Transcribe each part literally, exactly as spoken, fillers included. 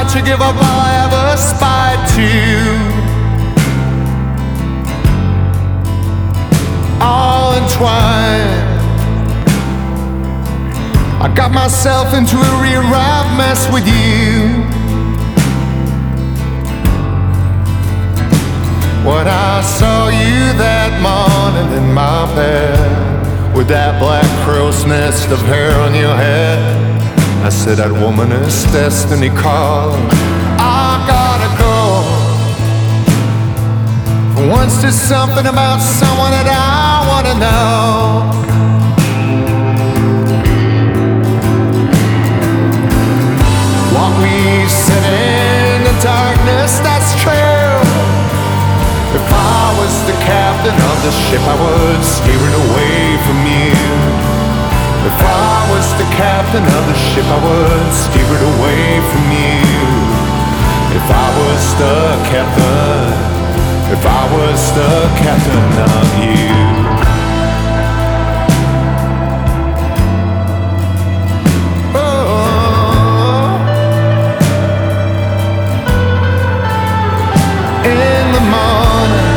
try to give up all I ever aspired to. All entwined, I got myself into a real rough mess with you. When I saw you that morning in my bed, with that black crow's nest of hair on your head, I said that woman is destiny calling. I gotta go. For once there's something about someone that I wanna know. What we said in the darkness, that's true. If I was the captain of the ship, I would steer it away from you. If I was the captain of the ship, I would steer it away from you. If I was the captain, if I was the captain of you. Oh. In the morning,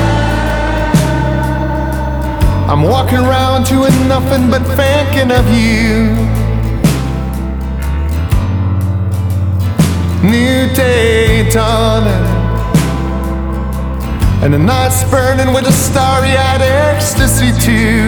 I'm walking around doing nothing but thinking of you. New day dawning, and the night's burning with a starry-eyed ecstasy too.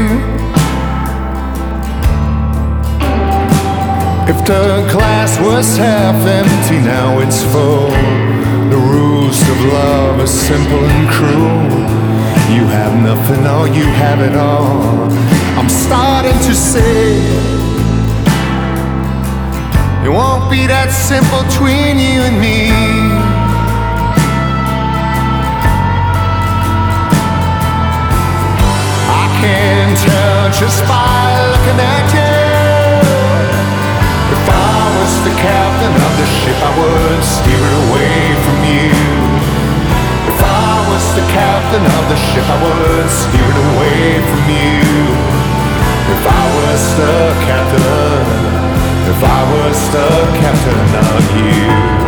If the glass was half empty, now it's full. The rules of love are simple and cruel. You have nothing or you have it all. I'm starting to say it won't be that simple between you and me. I can tell just by looking at you. If I was the captain of the ship, I would steer it away from you. If I was the captain of the ship, I would steer it away from you. If I was the captain, if I was the captain of you.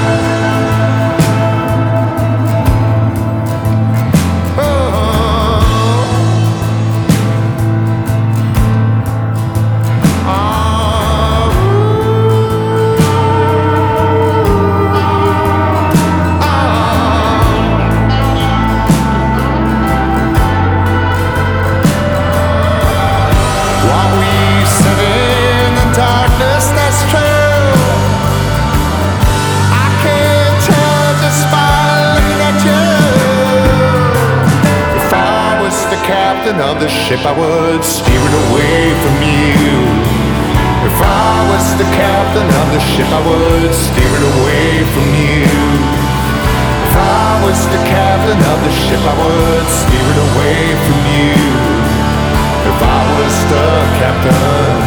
Of the ship, I would steer it away from you. If I was the captain of the ship, I would steer it away from you. If I was the captain of the ship, I would steer it away from you. If I was the captain